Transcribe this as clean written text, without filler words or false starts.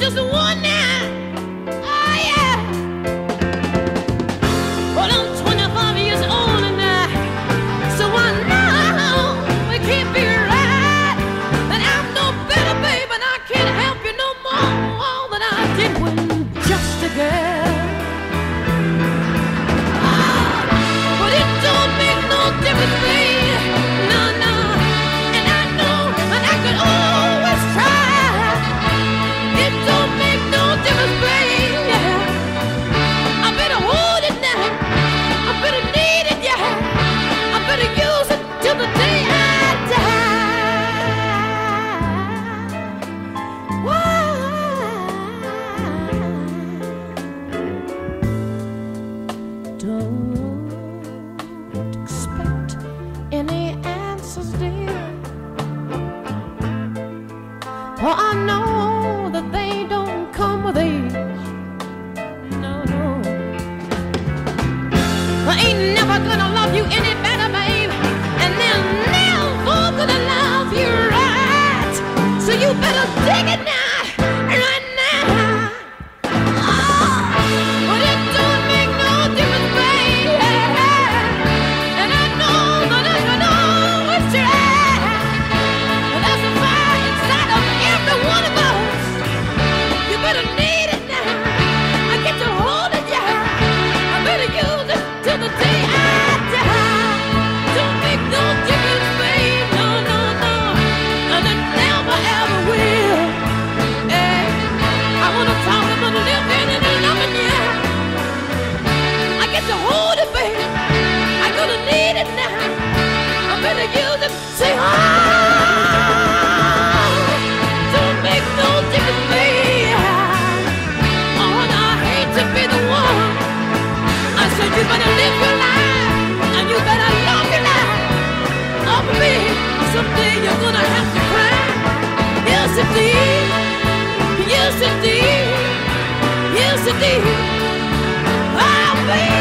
just one night. Oh yeah. Well, I'm 25 years older now, so I know it can't be right. And I'm no better, babe, and I can't help you no more than I did when just a girl. But it don't make no difference, babe. No, no. And I know, and I could always try. It don't make no difference, babe. Yeah. I better hold it now. I better need it, yeah. I better use it till the day I die. Don't expect any answers, dear. For I know that they don't come with age. No, no. I ain't never gonna love you any better, babe. And they're never gonna love you right. So you better dig it now, right now. But it don't make no difference, babe. And I know that I can always try. But there's a fire inside of every one of us. You better need it now. I get to hold it, yeah. I better use it till the day I die. Don't make no difference, babe. No, no, no. And it never ever will. Hey, I wanna talk about living and loving you. I get to hold it, babe. I'm gonna need it now. I better use it. Say, don't make no difference, babe. Oh, and I hate to be the one. I said you better live your life and you better love your life. Oh, baby, someday you're gonna have to cry. Yes, indeed. Yes, indeed. Yes, indeed. Oh, baby.